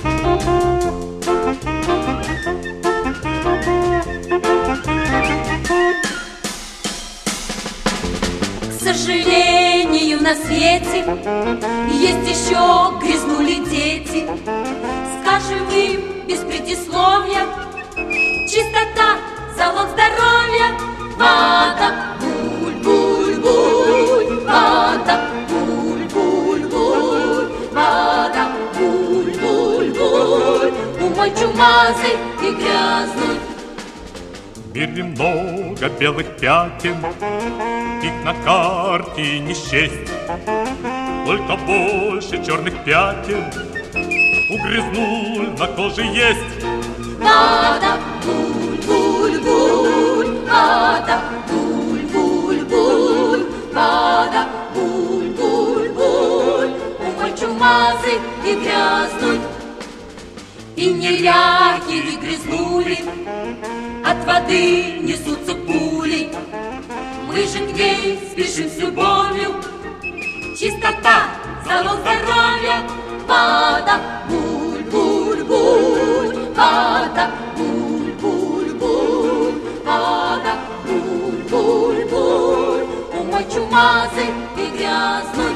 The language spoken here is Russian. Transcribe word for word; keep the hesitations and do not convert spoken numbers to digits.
К сожалению, на свете есть еще грязнули дети. Скажем им без предисловия: чистота — залог здоровья. Вода, буль-буль-буль, вода, буль-буль-буль, вода, буль-буль-буль, умой чумазый и грязный. В мире много белых пятен, их на карте не счесть. Только больше черных пятен у грязнуль на коже есть. Вода, буль-буль-буль, вода, буль-буль-буль, вода, буль-буль-буль, умой чумазый и грязный. И неряхи и грязнули, от воды несутся пули. Мы же к ней спешим с любовью, чистота — залог здоровья. Вода, буль-буль-буль, вода, буль-буль-буль, вода, буль-буль-буль, умой чумазый и грязный.